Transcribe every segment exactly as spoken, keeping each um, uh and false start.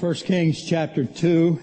First Kings chapter two.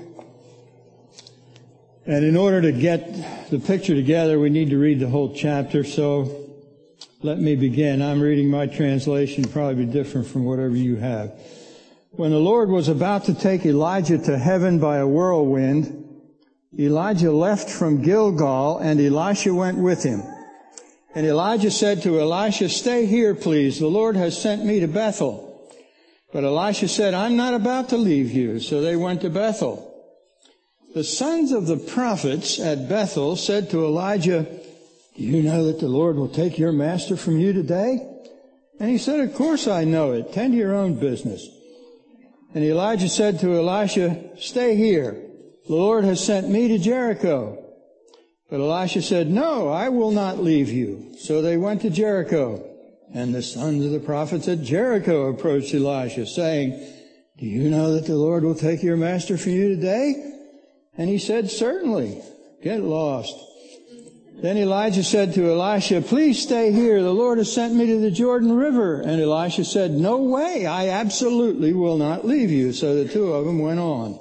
And in order to get the picture together, we need to read the whole chapter. So let me begin. I'm reading my translation, probably different from whatever you have. When the Lord was about to take Elijah to heaven by a whirlwind, Elijah left from Gilgal, and Elisha went with him. And Elijah said to Elisha, "Stay here, please. The Lord has sent me to Bethel." But Elisha said, "I'm not about to leave you." So they went to Bethel. The sons of the prophets at Bethel said to Elijah, "Do you know that the Lord will take your master from you today?" And he said, "Of course I know it. Tend to your own business." And Elijah said to Elisha, "Stay here. The Lord has sent me to Jericho." But Elisha said, "No, I will not leave you." So they went to Jericho. And the sons of the prophets at Jericho approached Elisha, saying, "Do you know that the Lord will take your master from you today?" And he said, "Certainly. Get lost." Then Elijah said to Elisha, "Please stay here. The Lord has sent me to the Jordan River." And Elisha said, "No way. I absolutely will not leave you." So the two of them went on.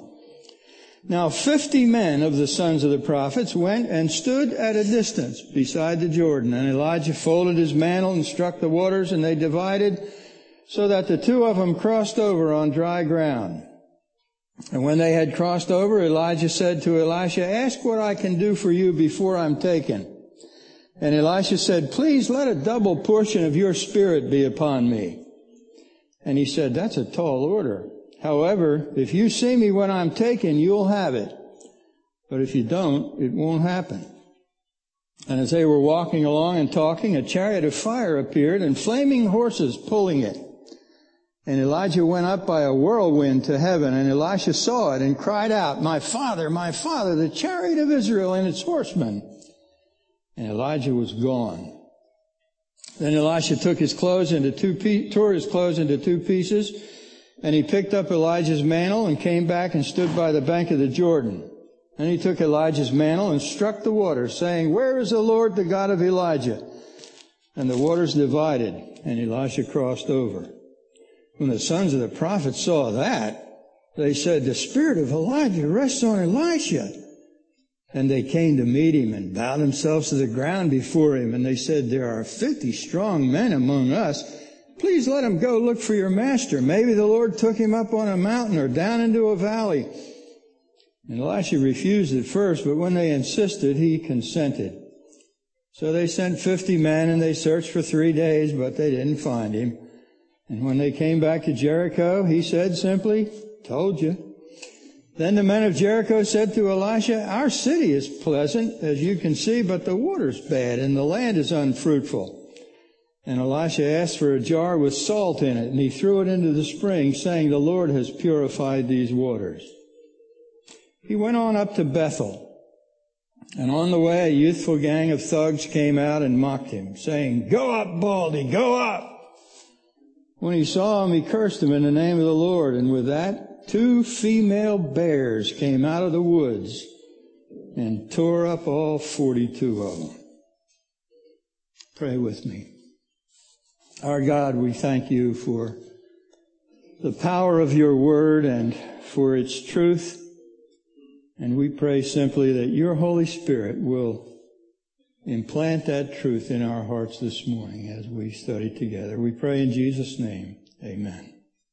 Now fifty men of the sons of the prophets went and stood at a distance beside the Jordan. And Elijah folded his mantle and struck the waters, and they divided, so that the two of them crossed over on dry ground. And when they had crossed over, Elijah said to Elisha, "Ask what I can do for you before I'm taken." And Elisha said, "Please let a double portion of your spirit be upon me." And he said, "That's a tall order. However, if you see me when I'm taken, you'll have it. But if you don't, it won't happen." And as they were walking along and talking, a chariot of fire appeared and flaming horses pulling it. And Elijah went up by a whirlwind to heaven, and Elisha saw it and cried out, "My father, my father, the chariot of Israel and its horsemen." And Elijah was gone. Then Elisha took his clothes into two pe- tore his clothes into two pieces, and he picked up Elijah's mantle and came back and stood by the bank of the Jordan. And he took Elijah's mantle and struck the water, saying, "Where is the Lord, the God of Elijah?" And the waters divided, and Elisha crossed over. When the sons of the prophets saw that, they said, "The spirit of Elijah rests on Elisha." And they came to meet him and bowed themselves to the ground before him. And they said, "There are fifty strong men among us. Please let him go look for your master. Maybe the Lord took him up on a mountain or down into a valley." And Elisha refused at first, but when they insisted, he consented. So they sent fifty men, and they searched for three days, but they didn't find him. And when they came back to Jericho, he said simply, "Told you." Then the men of Jericho said to Elisha, "Our city is pleasant, as you can see, but the water's bad, and the land is unfruitful." And Elisha asked for a jar with salt in it, and he threw it into the spring, saying, "The Lord has purified these waters." He went on up to Bethel, and on the way a youthful gang of thugs came out and mocked him, saying, "Go up, Baldy, go up!" When he saw him, he cursed him in the name of the Lord, and with that, two female bears came out of the woods and tore up all forty-two of them. Pray with me. Our God, we thank you for the power of your word and for its truth. And we pray simply that your Holy Spirit will implant that truth in our hearts this morning as we study together. We pray in Jesus' name. Amen.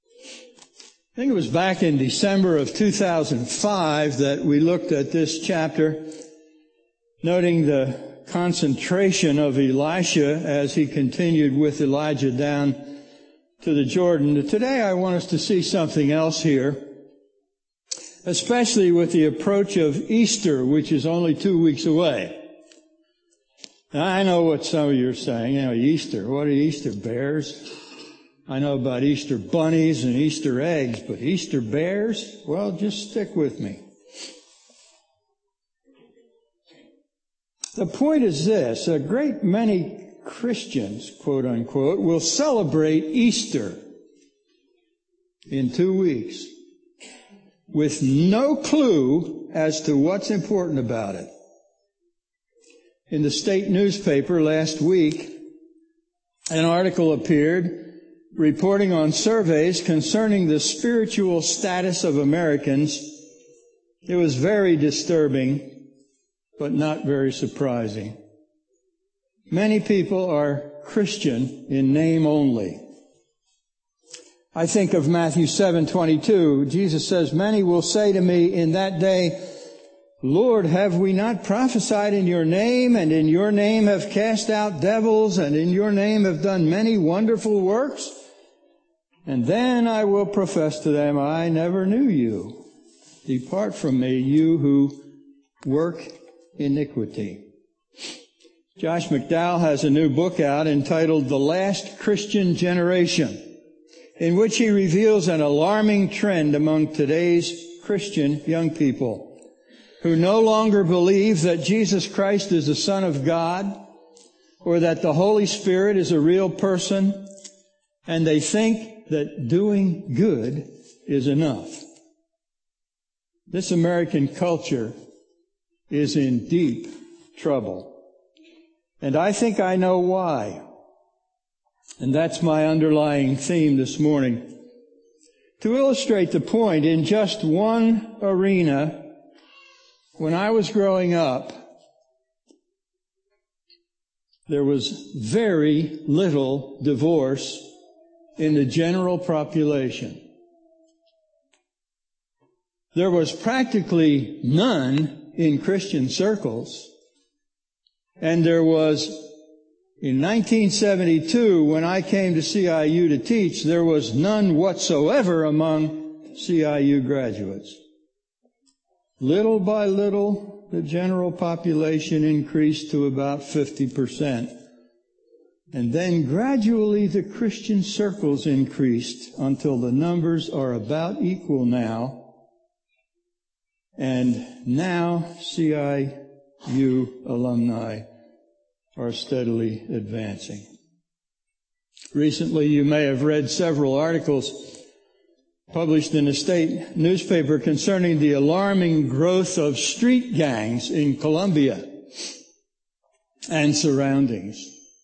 I think it was back in December of two thousand five that we looked at this chapter, noting the concentration of Elisha as he continued with Elijah down to the Jordan. Today I want us to see something else here, especially with the approach of Easter, which is only two weeks away. Now, I know what some of you are saying. You know, Easter, what are Easter bears? I know about Easter bunnies and Easter eggs, but Easter bears? Well, just stick with me. The point is this: a great many Christians, quote unquote, will celebrate Easter in two weeks with no clue as to what's important about it. In the state newspaper last week, an article appeared reporting on surveys concerning the spiritual status of Americans. It was very disturbing, but not very surprising. Many people are Christian in name only. I think of Matthew seven twenty-two. Jesus says, "Many will say to me in that day, 'Lord, have we not prophesied in your name, and in your name have cast out devils, and in your name have done many wonderful works?' And then I will profess to them, 'I never knew you. Depart from me, you who work iniquity.'" Josh McDowell has a new book out entitled The Last Christian Generation, in which he reveals an alarming trend among today's Christian young people who no longer believe that Jesus Christ is the Son of God or that the Holy Spirit is a real person, and they think that doing good is enough. This American culture is in deep trouble. And I think I know why. And that's my underlying theme this morning. To illustrate the point, in just one arena, when I was growing up, there was very little divorce in the general population. There was practically none in Christian circles. And there was, in nineteen seventy-two, when I came to C I U to teach, there was none whatsoever among C I U graduates. Little by little, the general population increased to about fifty percent. And then gradually the Christian circles increased until the numbers are about equal now. And now C I U alumni are steadily advancing. Recently, you may have read several articles published in a state newspaper concerning the alarming growth of street gangs in Colombia and surroundings.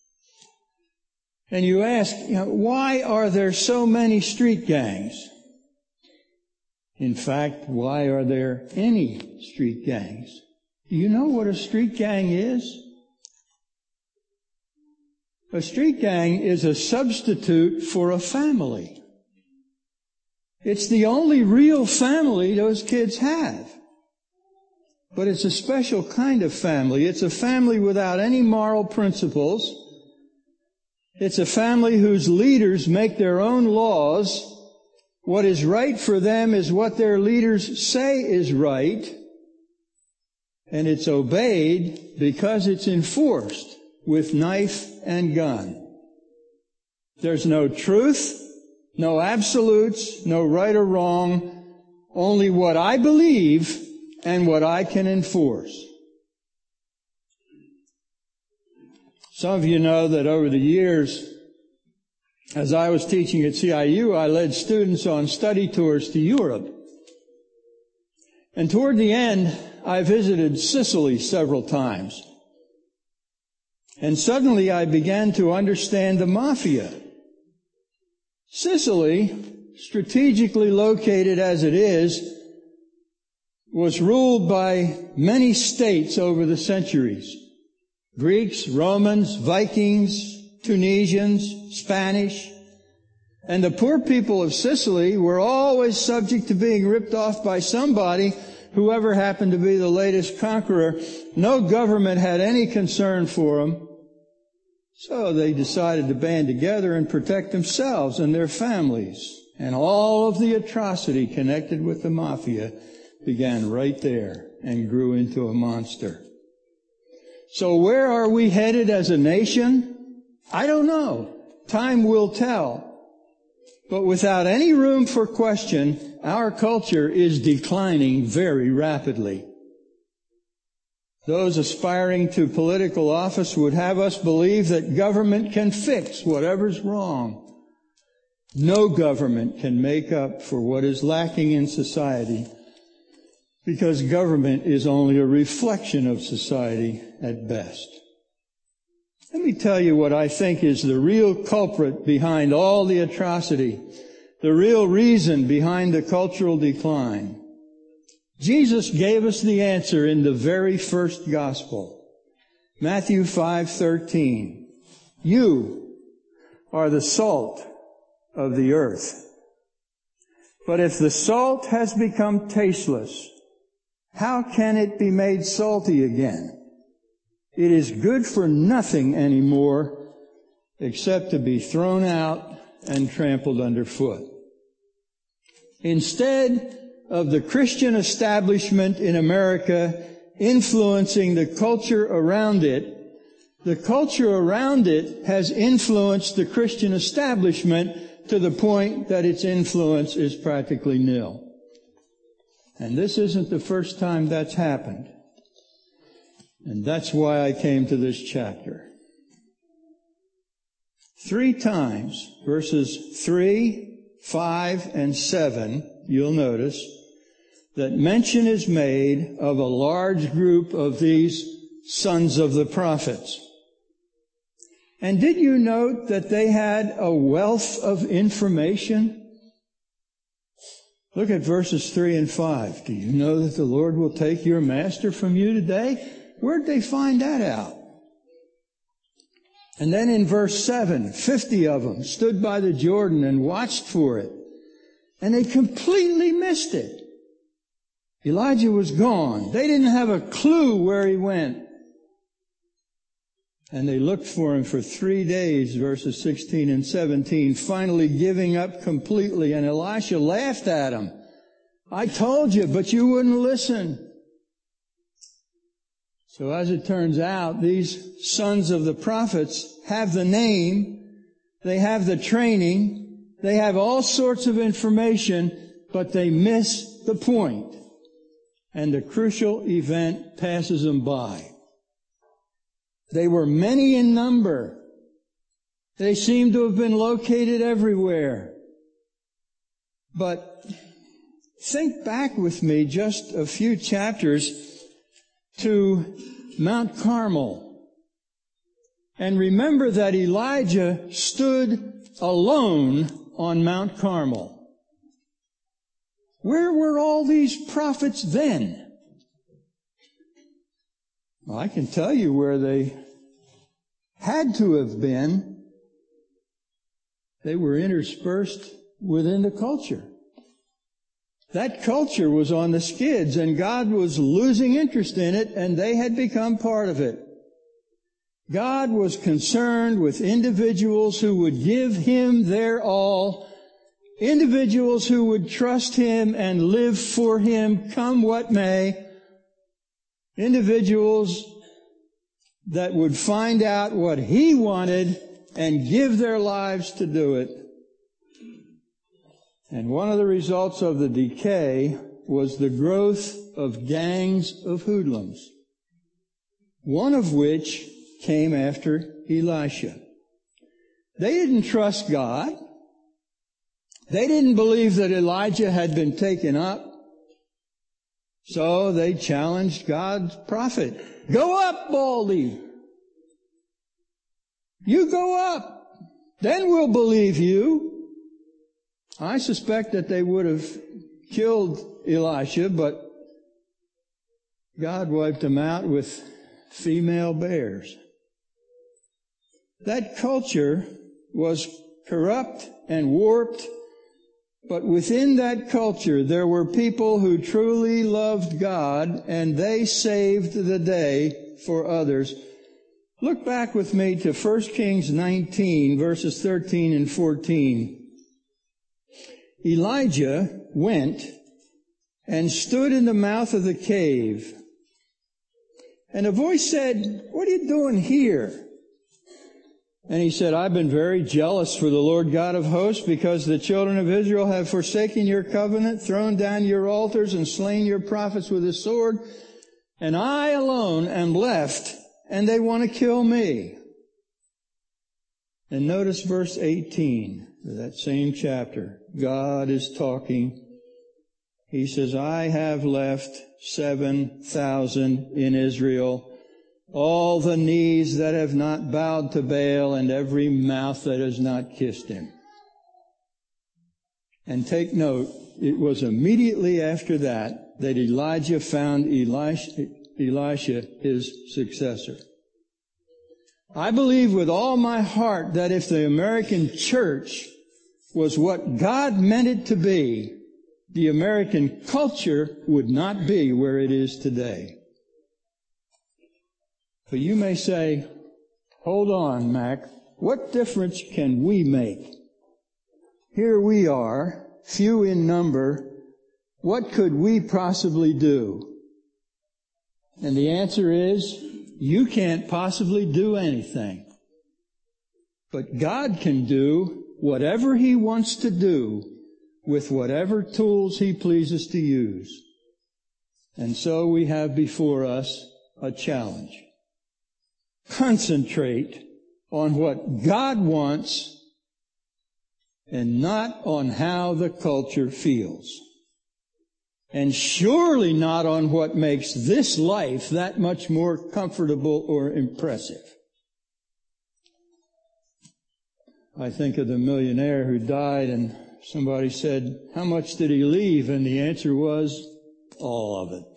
And you ask, you know, why are there so many street gangs? In fact, why are there any street gangs? Do you know what a street gang is? A street gang is a substitute for a family. It's the only real family those kids have. But it's a special kind of family. It's a family without any moral principles. It's a family whose leaders make their own laws. What is right for them is what their leaders say is right. And it's obeyed because it's enforced with knife and gun. There's no truth, no absolutes, no right or wrong, only what I believe and what I can enforce. Some of you know that over the years, as I was teaching at C I U, I led students on study tours to Europe. And toward the end, I visited Sicily several times. And suddenly I began to understand the mafia. Sicily, strategically located as it is, was ruled by many states over the centuries. Greeks, Romans, Vikings, Tunisians, Spanish. And the poor people of Sicily were always subject to being ripped off by somebody, whoever happened to be the latest conqueror. No government had any concern for them. So they decided to band together and protect themselves and their families. And all of the atrocity connected with the mafia began right there and grew into a monster. So where are we headed as a nation? I don't know. Time will tell. But without any room for question, our culture is declining very rapidly. Those aspiring to political office would have us believe that government can fix whatever's wrong. No government can make up for what is lacking in society, because government is only a reflection of society at best. Let me tell you what I think is the real culprit behind all the atrocity, the real reason behind the cultural decline. Jesus gave us the answer in the very first gospel. Matthew five thirteen. You are the salt of the earth. But if the salt has become tasteless, how can it be made salty again? It is good for nothing anymore except to be thrown out and trampled underfoot. Instead of the Christian establishment in America influencing the culture around it, the culture around it has influenced the Christian establishment to the point that its influence is practically nil. And this isn't the first time that's happened. And that's why I came to this chapter. Three times, verses three, five, and seven, you'll notice, that mention is made of a large group of these sons of the prophets. And did you note that they had a wealth of information? Look at verses three and five. Do you know that the Lord will take your master from you today? Where'd they find that out? And then in verse seven, fifty of them stood by the Jordan and watched for it. And they completely missed it. Elijah was gone. They didn't have a clue where he went. And they looked for him for three days, verses sixteen and seventeen, finally giving up completely. And Elisha laughed at him. I told you, but you wouldn't listen. So as it turns out, these sons of the prophets have the name, they have the training, they have all sorts of information, but they miss the point. And the crucial event passes them by. They were many in number. They seem to have been located everywhere. But think back with me just a few chapters to Mount Carmel. And remember that Elijah stood alone on Mount Carmel. Where were all these prophets then? Well, I can tell you where they had to have been. They were interspersed within the culture. That culture was on the skids, and God was losing interest in it, and they had become part of it. God was concerned with individuals who would give Him their all, individuals who would trust Him and live for Him, come what may, individuals that would find out what He wanted and give their lives to do it. And one of the results of the decay was the growth of gangs of hoodlums, one of which came after Elisha. They didn't trust God. They didn't believe that Elijah had been taken up. So they challenged God's prophet. Go up, Baldy. You go up. Then we'll believe you. I suspect that they would have killed Elisha, but God wiped them out with female bears. That culture was corrupt and warped, but within that culture there were people who truly loved God, and they saved the day for others. Look back with me to First Kings nineteen, verses thirteen and fourteen. Elijah went and stood in the mouth of the cave. And a voice said, "What are you doing here?" And he said, "I've been very jealous for the Lord God of hosts, because the children of Israel have forsaken your covenant, thrown down your altars, and slain your prophets with the sword. And I alone am left, and they want to kill me." And notice verse eighteen of that same chapter. God is talking. He says, "I have left seven thousand in Israel, all the knees that have not bowed to Baal and every mouth that has not kissed him. And take note, it was immediately after that that Elijah found Elisha, Elisha his successor. I believe with all my heart that if the American church was what God meant it to be, the American culture would not be where it is today. But you may say, hold on, Mac, what difference can we make? Here we are, few in number. What could we possibly do? And the answer is, you can't possibly do anything. But God can do whatever He wants to do with whatever tools He pleases to use. And so we have before us a challenge. Concentrate on what God wants and not on how the culture feels. And surely not on what makes this life that much more comfortable or impressive. I think of the millionaire who died and somebody said, how much did he leave? And the answer was, all of it.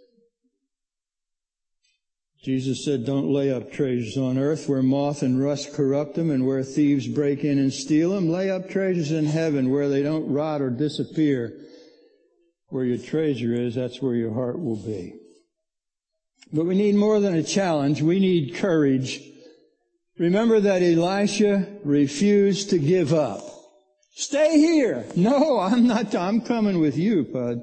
Jesus said, don't lay up treasures on earth where moth and rust corrupt them and where thieves break in and steal them. Lay up treasures in heaven where they don't rot or disappear. Where your treasure is, that's where your heart will be. But we need more than a challenge. We need courage. Remember that Elisha refused to give up. Stay here. No, I'm not. I'm coming with you, bud.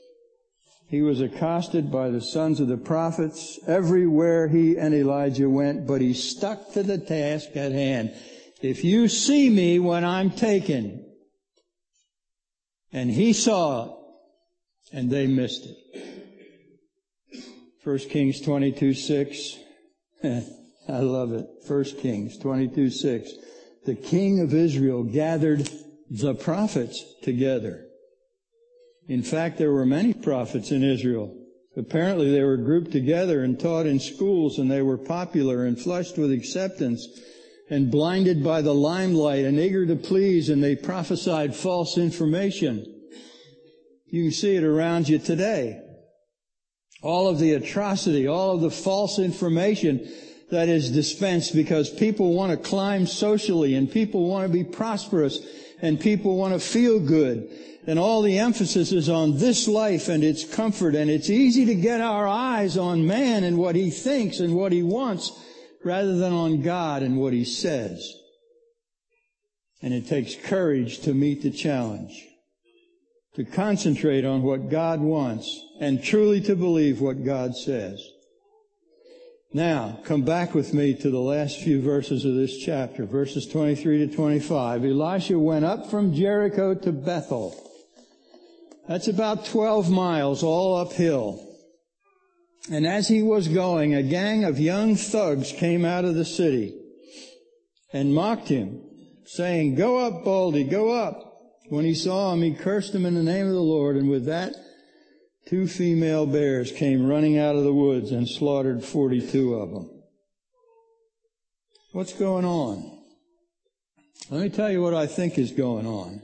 He was accosted by the sons of the prophets everywhere he and Elijah went, but he stuck to the task at hand. If you see me when I'm taken, and he saw it, and they missed it. First Kings twenty-two six. I love it. First Kings twenty-two six. The king of Israel gathered the prophets together. In fact, there were many prophets in Israel. Apparently they were grouped together and taught in schools, and they were popular and flushed with acceptance and blinded by the limelight and eager to please, and they prophesied false information. You can see it around you today. All of the atrocity, all of the false information that is dispensed because people want to climb socially and people want to be prosperous and people want to feel good. And all the emphasis is on this life and its comfort. And it's easy to get our eyes on man and what he thinks and what he wants rather than on God and what He says. And it takes courage to meet the challenge. To concentrate on what God wants and truly to believe what God says. Now, come back with me to the last few verses of this chapter, verses twenty-three to twenty-five. Elisha went up from Jericho to Bethel. That's about twelve miles, all uphill. And as he was going, a gang of young thugs came out of the city and mocked him, saying, "Go up, Baldy, go up." When he saw him, he cursed him in the name of the Lord, and with that, two female bears came running out of the woods and slaughtered forty-two of them. What's going on? Let me tell you what I think is going on.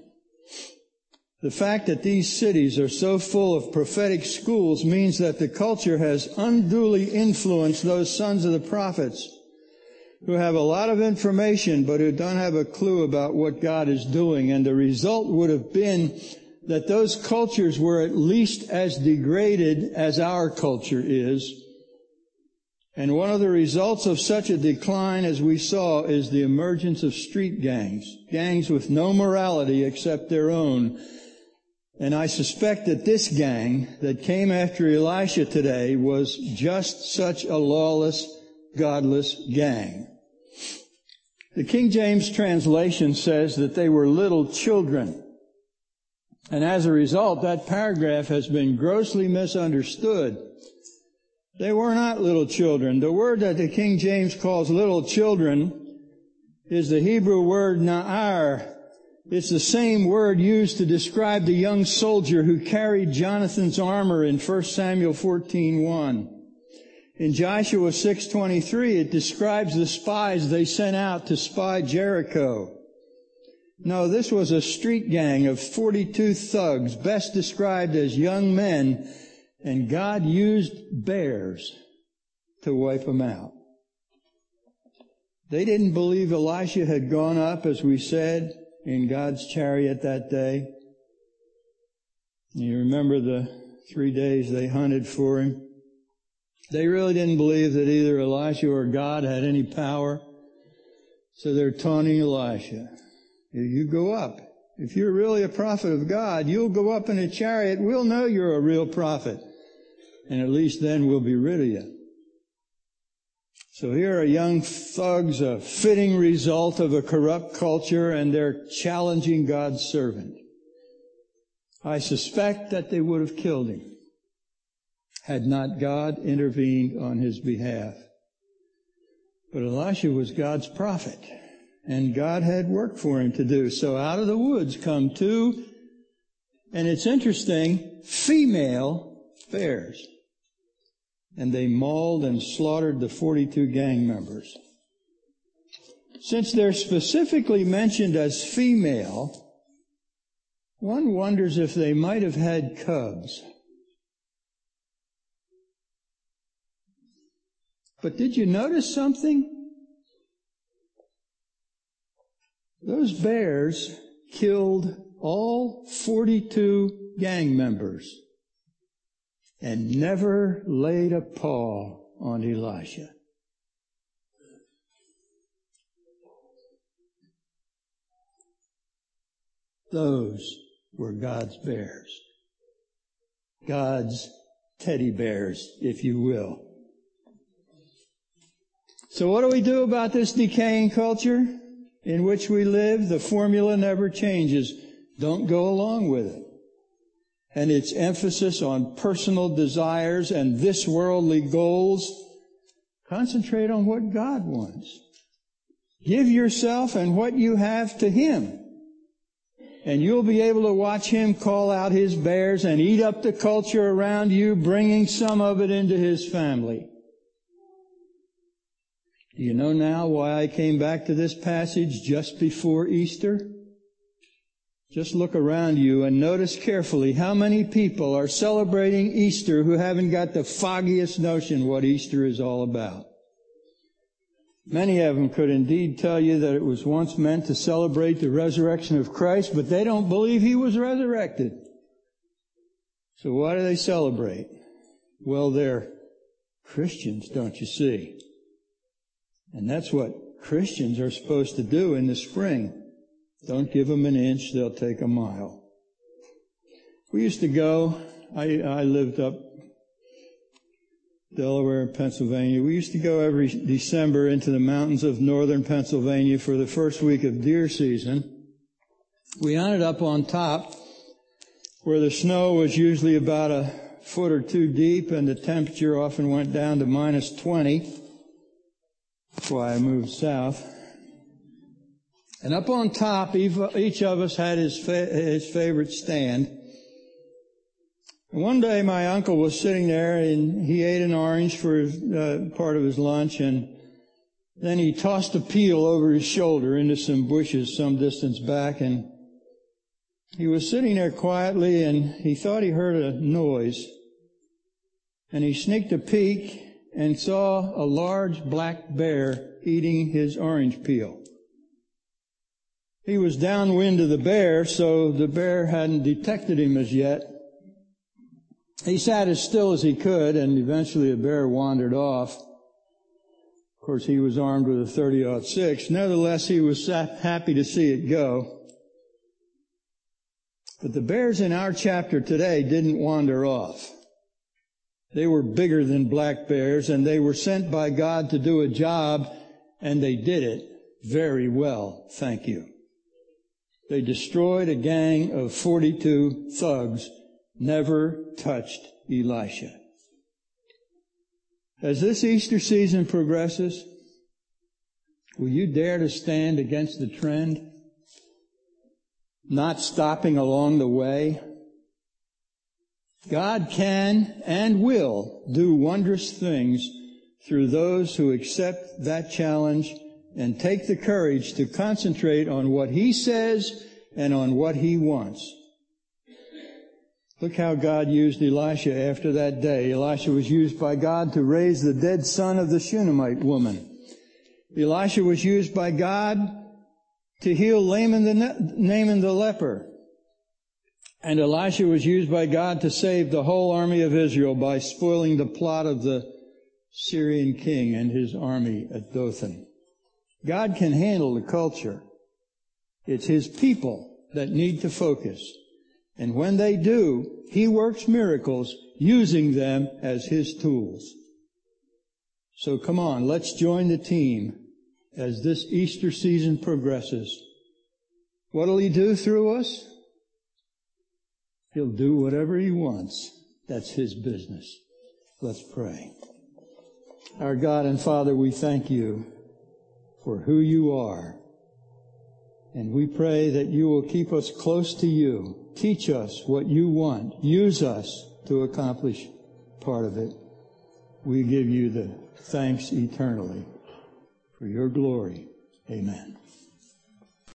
The fact that these cities are so full of prophetic schools means that the culture has unduly influenced those sons of the prophets who have a lot of information but who don't have a clue about what God is doing. And the result would have been that those cultures were at least as degraded as our culture is. And one of the results of such a decline, as we saw, is the emergence of street gangs, gangs with no morality except their own. And I suspect that this gang that came after Elisha today was just such a lawless, godless gang. The King James translation says that they were little children. And as a result, that paragraph has been grossly misunderstood. They were not little children. The word that the King James calls little children is the Hebrew word na'ar. It's the same word used to describe the young soldier who carried Jonathan's armor in First Samuel fourteen one. In Joshua six twenty-three, it describes the spies they sent out to spy Jericho. No, this was a street gang of forty-two thugs, best described as young men, and God used bears to wipe them out. They didn't believe Elisha had gone up, as we said, in God's chariot that day. You remember the three days they hunted for him. They really didn't believe that either Elisha or God had any power. So they're taunting Elisha. You go up. If you're really a prophet of God, you'll go up in a chariot. We'll know you're a real prophet. And at least then we'll be rid of you. So here are young thugs, a fitting result of a corrupt culture, and they're challenging God's servant. I suspect that they would have killed him had not God intervened on his behalf. But Elisha was God's prophet, and God had work for him to do. So out of the woods come two, and it's interesting, female bears. And they mauled and slaughtered the forty-two gang members. Since they're specifically mentioned as female, one wonders if they might have had cubs. But did you notice something? Those bears killed all forty-two gang members and never laid a paw on Elisha. Those were God's bears. God's teddy bears, if you will. So what do we do about this decaying culture in which we live? The formula never changes. Don't go along with it. And its emphasis on personal desires and this worldly goals. Concentrate on what God wants. Give yourself and what you have to Him. And you'll be able to watch Him call out His bears and eat up the culture around you, bringing some of it into His family. Do you know now why I came back to this passage just before Easter? Just look around you and notice carefully how many people are celebrating Easter who haven't got the foggiest notion what Easter is all about. Many of them could indeed tell you that it was once meant to celebrate the resurrection of Christ, but they don't believe He was resurrected. So why do they celebrate? Well, they're Christians, don't you see? And that's what Christians are supposed to do in the spring. Don't give them an inch, they'll take a mile. We used to go, I, I lived up Delaware and Pennsylvania. We used to go every December into the mountains of northern Pennsylvania for the first week of deer season. We ended up on top where the snow was usually about a foot or two deep and the temperature often went down to minus twenty. That's why I moved south. And up on top, each of us had his fa- his favorite stand. And one day my uncle was sitting there and he ate an orange for uh, part of his lunch, and then he tossed a peel over his shoulder into some bushes some distance back, and he was sitting there quietly and he thought he heard a noise. And he sneaked a peek and saw a large black bear eating his orange peel. He was downwind of the bear, so the bear hadn't detected him as yet. He sat as still as he could, and eventually the bear wandered off. Of course, he was armed with a thirty aught six. Nevertheless, he was happy to see it go. But the bears in our chapter today didn't wander off. They were bigger than black bears, and they were sent by God to do a job, and they did it very well, thank you. They destroyed a gang of forty-two thugs, never touched Elisha. As this Easter season progresses, will you dare to stand against the trend? Not stopping along the way? God can and will do wondrous things through those who accept that challenge and take the courage to concentrate on what He says and on what He wants. Look how God used Elisha after that day. Elisha was used by God to raise the dead son of the Shunammite woman. Elisha was used by God to heal Naaman the, Naaman the leper. And Elisha was used by God to save the whole army of Israel by spoiling the plot of the Syrian king and his army at Dothan. God can handle the culture. It's His people that need to focus. And when they do, He works miracles using them as His tools. So come on, let's join the team as this Easter season progresses. What'll He do through us? He'll do whatever He wants. That's His business. Let's pray. Our God and Father, we thank You for who You are. And we pray that You will keep us close to You. Teach us what You want. Use us to accomplish part of it. We give You the thanks eternally for Your glory. Amen.